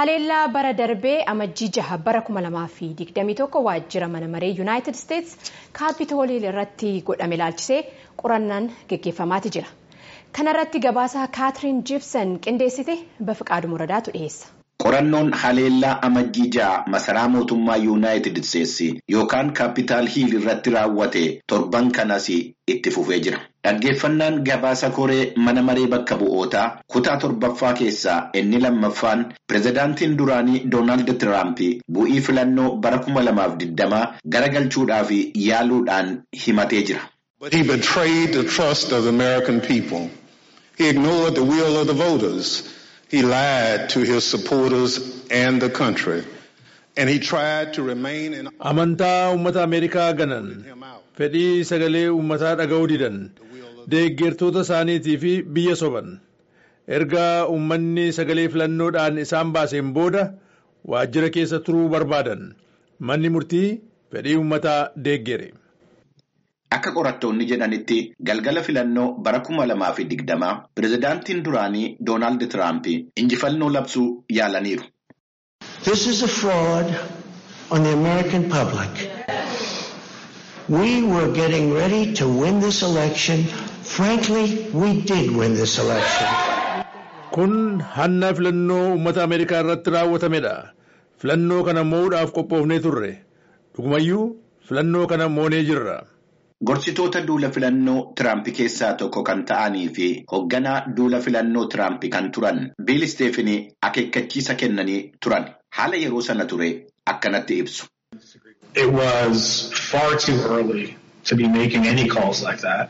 Haleellaa bara darbee amajjii 6 bara 2021 waajjira mana maree United States Capitol irratti godhame ilaalchisee qorannaan gaggeeffamaati jira. Kana irratti gabaasa Catherine Gibson qindeessite Bafiqaaduu Muradaatu dhiyeessa. Qorannoon haleellaa amajjii 6 masaraa mootummaa United States yookaan Capitol Hill irratti raawwate torban kanas itti fufee jira. Dhaggeeffannaan gabaasa koree mana maree bakka bu'ootaa kutaa 7ffaa keessaa inni lammaffaan pirezidaantiin duraanii Donald Trump bu'ii filannoo bara 2020 garagalchuudhaaf yaaluudhaan himatee jira. But he betrayed the trust of the American people. He ignored the will of the voters. He lied to his supporters and the country. And he tried to remain in Amantaa uummata Ameerikaa ganan fedhii sagalee uummataa dhaga'uu didan deeggartoota isaaniitii fi biyya soban erga uummanni sagalee filannoodhaan isaan baaseen booda waajjira keessa turuu barbaadan manni murtii fedhii uummataa deeggere. Akka qorattoonni jedhanitti galgala filannoo bara 2020 pirezidaantiin duraanii Donald Trump injifannoo labsuu yaalaniiru. This is a fraud on the American public. We were getting ready to win this election. Frankly, we did win this election. Kun hanna filannoo uummata Ameerikaa irratti raawwatamedha. Filannoo kana mo'uudhaaf qophoofnee turre. Dhugumayyuu filannoo kana moonee jirra. Gorsitoota duula filannoo Trump keessaa tokko kan ta'anii fi hoogganaa duula filannoo Trump kan turan Bill Stephen akeekkachiisa kennanii turan. Haala yeroo sana ture akkanatti ibsu. It was far too early to be making any calls like that.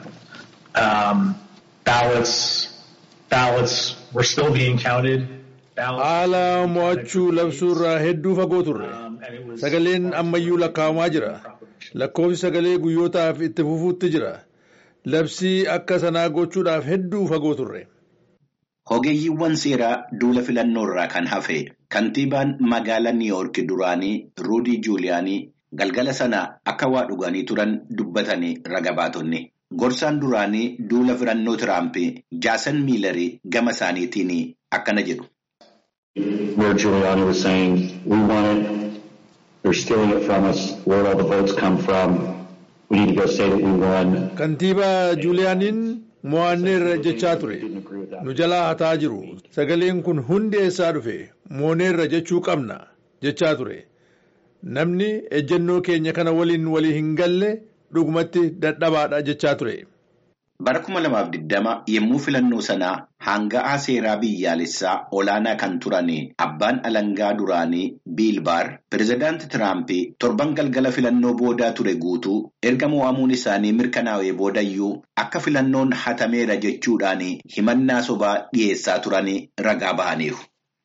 Ballots were still being counted. Haala mo'achuu labsuurraa hedduu fagoo turre. Sagaleen ammayyuu lakkaa'amaa jira. Lakkoofsi sagalee guyyootaaf itti fufuutti jira. Labsii akka sanaa gochuudhaaf hedduu fagoo turre. Ogeeyyiiwwan seeraa duula filannoorraa kan hafe kantiibaan magaalaa New York duraanii Rudy Giuliani galgala sana akka waa dhuganii turan dubbatanii raga baatonni. Gorsaan duraanii duula filannoo Trump Jason Miller gama isaaniitiin akkana jedhu. Where Giuliani was saying, we want it. They're stealing it from us. Where all the votes come from? We need to go say that we won. Kantiibaa Giulianiin mo'anneerra jechaa ture. Nu jalaa hataa jiru. Sagaleen kun hundi eessaa dhufe mooneerra jechuu qabna jechaa ture. Namni ejjennoo keenya kana waliin walii hin galle dhugumatti dadhabaadha jechaa ture. Bara 2020 yemmuu filannoo sanaa hanga'aa seeraa biyyaalessaa olaanaa kan turan abbaan alangaa duraanii Bill Barr pirezidaanti Trump torban galgala filannoo boodaa ture guutuu erga mo'amuun isaanii mirkanaa'ee boodayyuu akka filannoon hatameera jechuudhaan himannaa sobaa dhiyeessaa turan ragaa bahaniiru.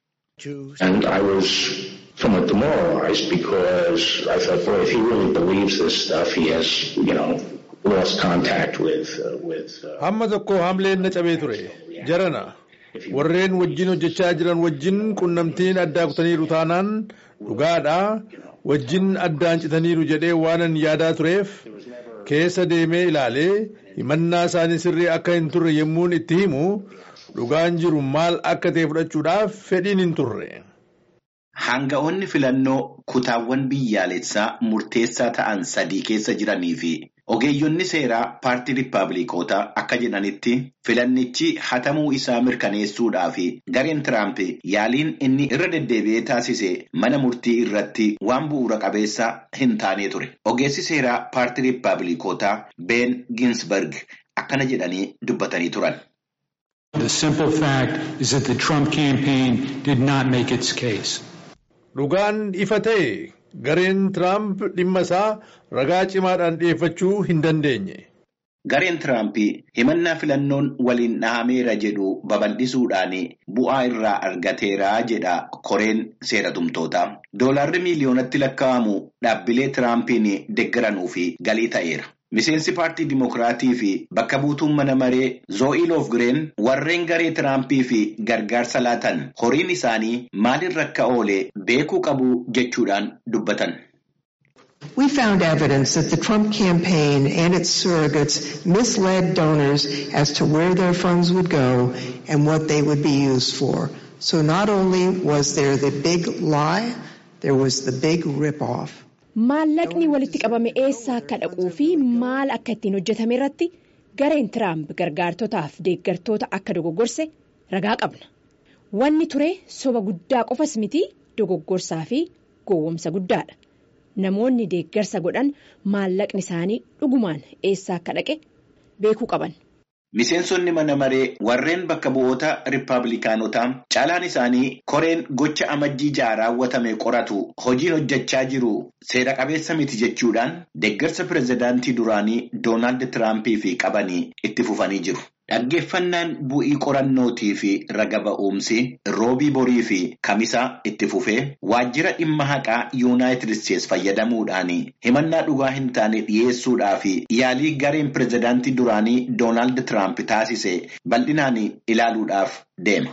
And I was somewhat demoralized because I thought, boy, if he really believes this stuff, he has, lost contact with Hamma tokko hamleen na cabee ture. Jarana warreen wajjin hojjechaa jiran wajjin qunnamtiin addaa kutaniiru taanaan dhugaadhaa wajjin addaan citaniiru jedhee waanan yaadaa tureef keessa deemee ilaalee himannaa isaanii sirrii akka hin turre yemmuun itti himu dhugaan jiru maal akka ta'e fudhachuudhaaf fedhiin hin turre. Hanga'oonni filannoo kutaawwan biyyaalessaa murteessaa ta'an 3 keessa jiranii fi ogeeyyonni seeraa paartii Riippaabilikootaa akka jedhanitti filannichi hatamuu isaa mirkaneessuudhaaf gareen Trump yaaliin inni irra deddeebi'ee taasise mana murtii irratti waan bu'uura qabeessa hin taane ture. Ogeessi seeraa paartii Riippaabilikootaa Ben Ginsberg akkana jedhanii dubbatanii turan. The simple fact is that the Trump campaign did not make its case. Dhugaan ifa ta'e gareen Trump dhimma isaa ragaa cimaadhaan dhiyeeffachuu hin dandeenye. Gareen Trump himannaa filannoon waliin dhahameera jedhu babal'isuudhaan bu'aa irraa argateera jedha koreen seera tumtootaa. Doolaarri miiliyoonatti lakkaa'amu dhaabbilee Trumpiin deeggaranuu fi galii ta'eera. Miseensi paartii Dimokiraatii fi bakka buutuun mana maree Zoe Lofgren warreen garee Trump fi gargaarsa laatan horiin isaanii maalirra akka oole beekuu qabu jechuudhaan dubbatan. We found evidence that the Trump campaign and its surrogates misled donors as to where their funds would go and what they would be used for. So not only was there the big lie, there was the big rip-off. Maallaqni walitti qabame eessa akka dhaquu fi maal akka ittiin hojjetame irratti gareen Tiraamp gargaartotaaf deeggartoota akka dogoggorse ragaa qabna. Wanni ture soba guddaa qofas miti dogoggorsaa fi gowwoomsa guddaadha. Namoonni deeggarsa godhan maallaqni isaanii dhugumaan eessa akka dhaqe beekuu qaban. Miseensonni mana maree warreen bakka bu'oota Rippaabilikaanotaa caalaan isaanii koreen gocha amajjii ja'a raawwatame qoratu hojiin hojjechaa jiru seera qabeessa miti jechuudhaan deeggarsa pirezidaantii duraanii Doonaald Tiraampiif qabanii itti fufanii jiru. Dhaggeeffannaan bu'ii qorannootii fi raga ba'umsi roobii borii fi kamisaa itti fufee waajjira dhimma haqaa Yuunaayitid Isteets fayyadamuudhaan himannaa dhugaa hin taane dhiyeessuudhaa fi yaalii gareen pirezidaantii duraanii Doonaald Tiraamp taasise bal'inaan ilaaluudhaaf deema.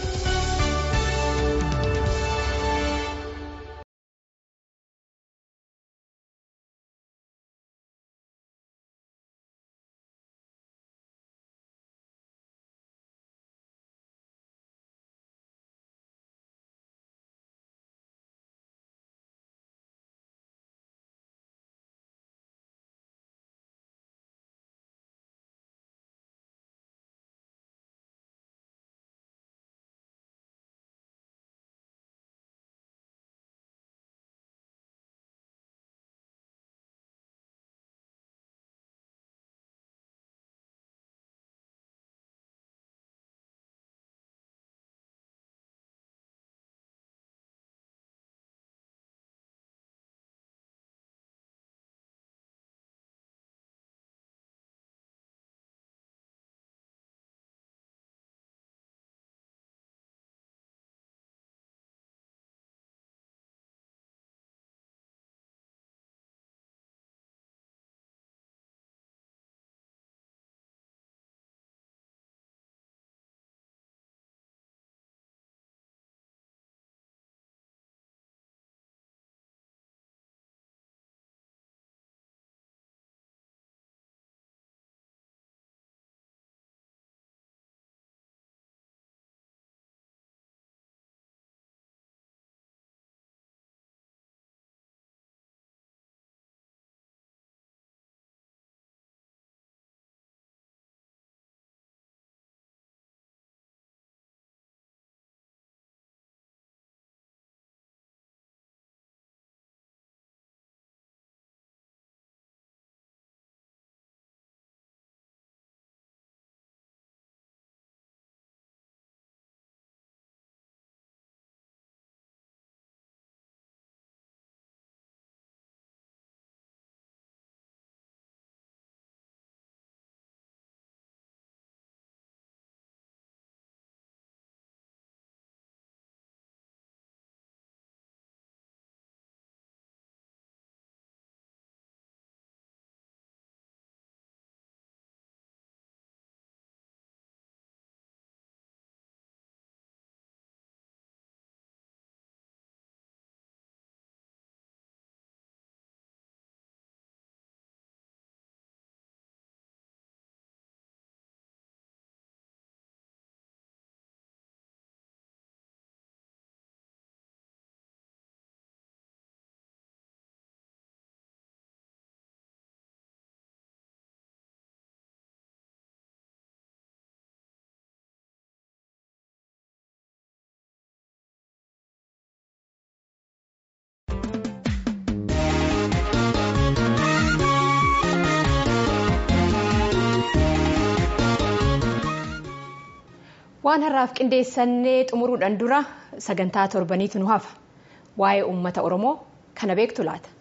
Waan har'aaf qindeessannee xumuruudhaan dura sagantaa torbaniitu nu hafa. Waa'ee uummata Oromoo kana beektu laata?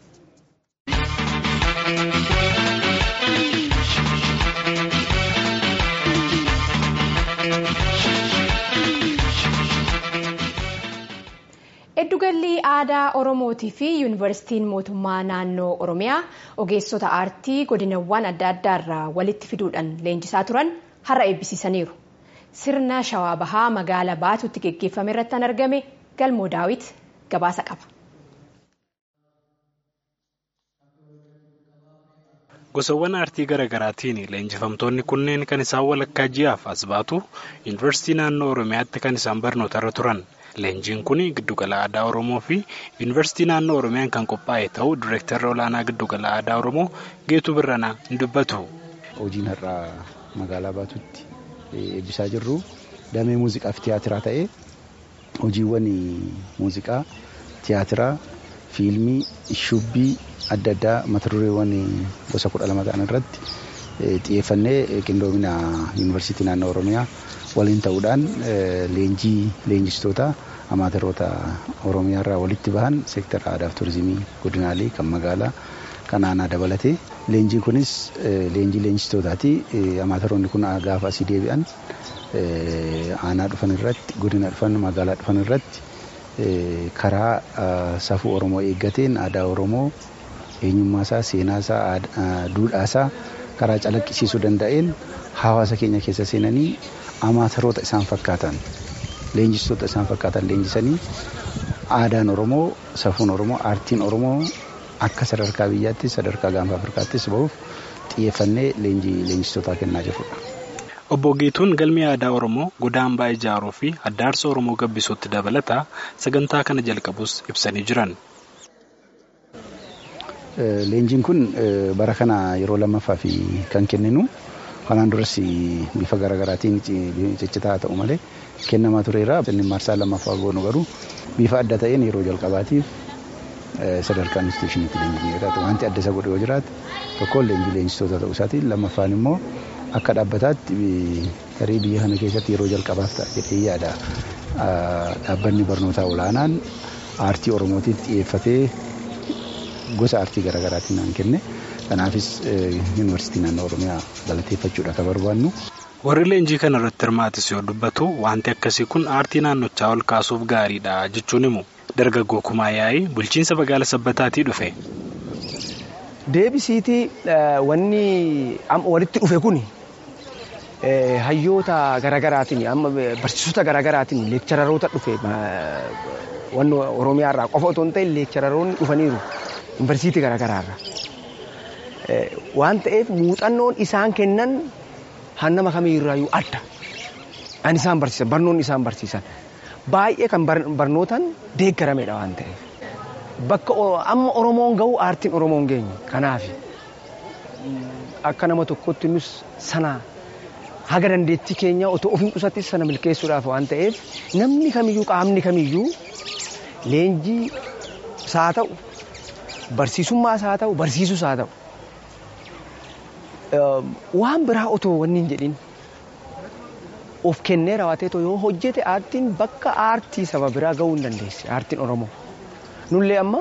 Eddugalli aadaa Oromootii fi Yuunivarsiitiin Mootummaa Naannoo Oromiyaa ogeessota aartii godinawwan adda addaarraa walitti fiduudhaan leenjisaa turan har'a eebbisiisaniiru. Sirna Shawaa Bahaa magaalaa Baatuutti geggeeffame irratti argame Galmoo Daawit gabaasa qaba. Gosawwan aartii garaagaraatiin leenjifamtoonni kunneen kan isaan walakkaa ji'aaf as baatu Yuunivarsiitii naannoo Oromiyaatti kan isaan barnootarra turan. Leenjiin kun giddugala aadaa Oromoo fi Yuunivarsiitii naannoo Oromiyaan kan qophaa'e ta'uu Direektarri olaanaa giddugala aadaa Oromoo Geetuu Birranaa ni dubbatu. Hojiin har'aa magaalaa baatutti eebbisaa jirru damee muuziqaa fi tiyaatiraa ta'ee hojiiwwan muuziqaa, tiyaatiraa, fiilmii, shubbii adda addaa mata dureewwan gosa 12 ta'an irratti xiyyeeffannee qindoomina Yuunivarsiitii naannoo Oromiyaa waliin ta'uudhaan leenjistoota amaateroota Oromiyaa irraa walitti bahan seektara aadaa fi turizimii godinaalee kan magaalaa kan aanaa dabalatee leenjiin kunis leenjii leenjistootaati. Amaateroonni kun gaafa asii deebi'an aanaa dhufan irratti godina dhufan magaalaa dhufan irratti karaa safuu Oromoo eeggateen aadaa Oromoo eenyummaasaa, seenaasaa, duudhaasaa karaa calaqqisiisuu danda'een hawaasa keenya keessa seenanii amaateroota isaan fakkaatan, leenjistoota isaan fakkaatan leenjisanii aadaan Oromoo, safuun Oromoo, aartiin Oromoo akka sadarkaa biyyaatti sadarkaa gaanfa Afrikaattis bahuuf xiyyeeffannee leenjistootaa kennaa jirrudha. Obbo Geetuun galmi aadaa Oromoo goda hambaa ijaaruu fi addaarsa Oromoo gabbisuutti dabalata sagantaa kana jalqabus ibsanii jiran. Leenjiin kun bara kana yeroo lammaffaa fi kan kenninu kanaan duras bifa garaagaraatiin ciccitaa ta'u malee kennamaa tureera. Inni marsaa lammaffaa goonu garuu bifa adda ta'een yeroo jalqabaatiif sadarkaa instituushiniitti leenjii jiraatu. Wanti adda isa godhe yoo jiraate tokkoon leenjii leenjistoota ta'uu isaati. Lammaffaan immoo akka dhaabbataatti tarii biyya kana keessatti yeroo jalqabaaf ta'a jedhee yaada. Dhaabbanni barnootaa olaanaan aartii Oromootiif xiyyeeffatee gosa aartii garaagaraatiin naan kenne. Kanaafis Yuunivarsiitii naannoo Oromiyaa galateeffachuudha kan barbaannu. Warri leenjii kana irratti hirmaatis yoo dubbatu wanti akkasii kun aartii naannochaa ol kaasuuf gaariidha jechuun himu. Dargaggoo Kumaa Yaa'ii bulchiinsa magaalaa Sabbataatii dhufe. Deebisiitii wanni walitti dhufe kun hayyoota garaagaraatiin amma barsiisota garaagaraatiin leekchararoota dhufe wanni Oromiyaa irraa qofa otoo hin ta'in leekchararoonni dhufaniiru yuunivarsiitii garaagaraarra. Waan ta'eef muuxannoon isaan kennan hannama kamiirraayyuu adda. An isaan barsiisan barnoonni isaan barsiisan baay'ee kan barnootaan deeggarameedha waan ta'eef. Bakka amma Oromoon gahu aartiin Oromoon geenye. Kanaaf akka nama tokkotti nus sana haga dandeettii keenya otoo ofiin qusattis sana milkeessuudhaaf waan ta'eef namni kamiyyuu qaamni kamiyyuu leenjii isaa ta'u barsiisummaa isaa ta'u barsiisus haa ta'u waan biraa otoo wanni hin jedhin of kennee raawwatee yoo hojjete aartiin bakka aartii saba biraa gahuu hin dandeessi aartiin Oromoo. Nullee amma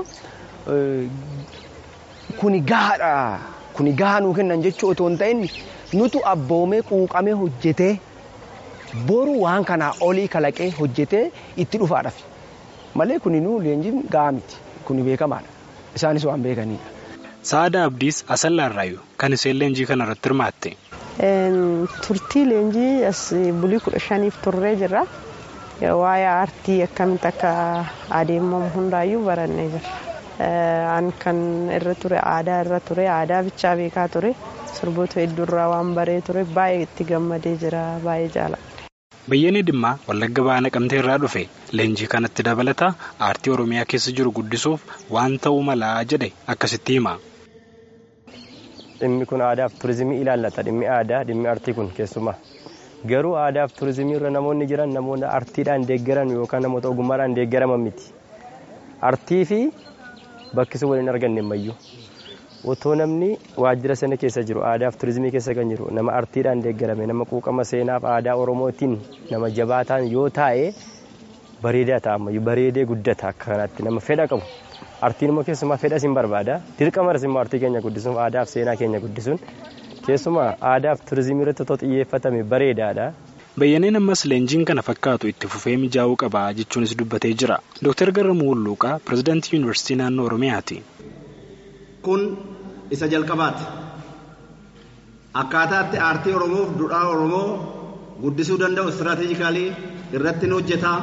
kuni gahaadha. Kuni gahaa nuu kennan jechuu otoo hin ta'in nutu abboomee quuqamee hojjetee boru waan kanaa olii kalaqee hojjetee itti dhufaadhaaf. Malee kuni nuu leenjiin gahaa miti. Kuni beekamaadha. Isaanis waan beekanidha. Saada Abdiis Asallaarraayyuu kan isheen leenjii kana irratti hirmaatte. Turtii leenjii as bulii 15 turree jirra. Waa'ee aartii akkamitti akka adeemamu hundaayyuu barannee jira. An kan irra ture aadaa irra ture aadaa bichaa beekaa ture sirboota hedduurraa waan baree ture baay'ee itti gammadee jira baay'ee jaalladhe. Bayyanee Dhimmaa Wallagga Bahaa Naqamtee irraa dhufe leenjii kanatti dabalata aartii Oromiyaa keessa jiru guddisuuf waan ta'uu malaa jedhe akkasitti hima. Dhimmi kun aadaa fi turizimii ilaallata. Dhimmi aadaa dhimmi aartii kun keessumaa. Garuu aadaa fi turizimii irra namoonni jiran namoota aartiidhaan deeggaran yookaan namoota ogummaadhaan deeggaraman miti. Aartii fi bakki sun waliin arganne mayyuu. Otoo namni waajjira sana keessa jiru aadaa fi turizimii keessa kan jiru nama aartiidhaan deeggarame nama quuqama seenaaf aadaa Oromootiin nama jabaataan yoo taa'e bareedaa ta'a ammayyuu bareedee guddata akka kanatti nama fedha qabu. Aartiin immoo keessumaa fedha siin barbaada. Dirqamas immoo aartii keenya guddisuun aadaa fi seenaa keenya guddisuun keessumaa aadaa fi turizimii irratti otoo xiyyeeffatame bareedaadha. Bayyaneen ammas leenjiin kana fakkaatu itti fufee mijaa'uu qaba jechuunis dubbatee jira. Dr. Garramuu Hulluuqaa pirezidaantii Yuunivarsiitii naannoo Oromiyaati. Kun isa jalqabaati. Akkaataatti aartii Oromoof duudhaa Oromoo guddisuu danda'u istiraatiijikaalii irratti ni hojjetaa.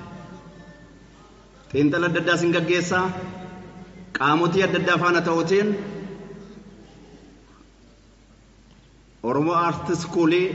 Xiinxala adda addaa sin gaggeessaa. Qaamotii adda addaa faana ta'uutiin Oromoo Aartii Iskuulii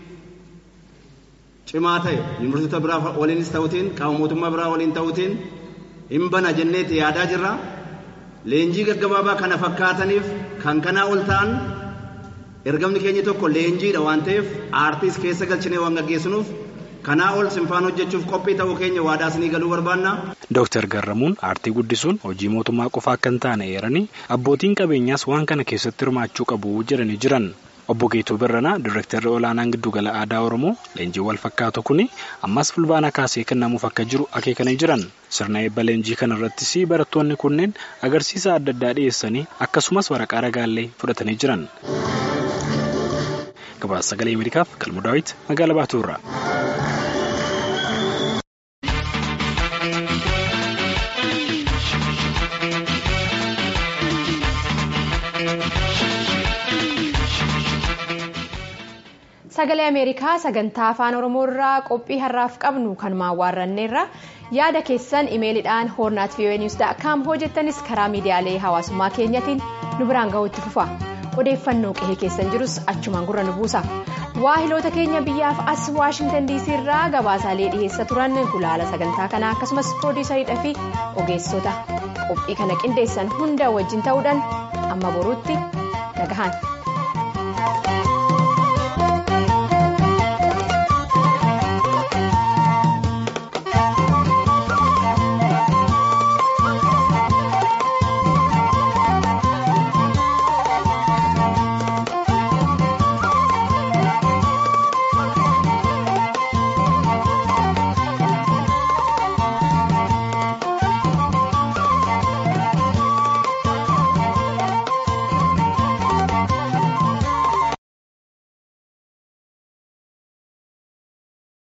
cimaa ta'e yuunivarsiitota biraa waliinis ta'uutiin qaama mootummaa biraa waliin ta'uutiin hin bana jenneeti yaadaa jirra. Leenjii gaggabaabaa kana fakkaataniif kan kanaa ol ta'an ergamni keenya tokko leenjiidha waan ta'eef aartiis keessa galchinee waan gaggeessinuuf kanaa ol simfaan hojjechuuf qophii ta'uu keenya waadaa isinii galuu barbaanna. Dooktar Garramuun aartii guddisuun hojii mootummaa qofaa akka hin taane eeranii abbootiin qabeenyaas waan kana keessatti hirmaachuu qabu jedhanii jiran. Obbo Geetuu Birranaa Direektarri Olaanaan Giddugala Aadaa Oromoo leenjii wal fakkaatu kuni ammas fulbaana kaasee kennamuuf akka jiru akeekanii jiran. Sirna eebba leenjii kana irrattis barattoonni kunneen agarsiisa adda addaa dhiyeessanii akkasumas waraqaa ragaallee fudhatanii jiran. Gabaasa Sagalee Ameerikaaf Qalmuu Daawit magaalaa Baatuurraa. Sagalee Ameerikaa sagantaa afaan Oromoo irraa qophii har'aaf qabnu kan maawwaarranneerra yaada keessan imeeliidhaan hornaat@voanews.com hojjettanis karaa miidiyaalee hawaasummaa keenyatiin nu biraan ga'uutti fufa. Odeeffannoo qe'ee keessan jirus achumaan gurra nu buusa. Waahiloota keenya biyyaaf as Waashingtan DC irraa gabaasaalee dhiyeessa turan gulaala sagantaa kanaa akkasumas piroodiisariidhaa fi ogeessota qophii kana qindeessan hunda wajjin ta'uudhaan amma boruutti nagahan.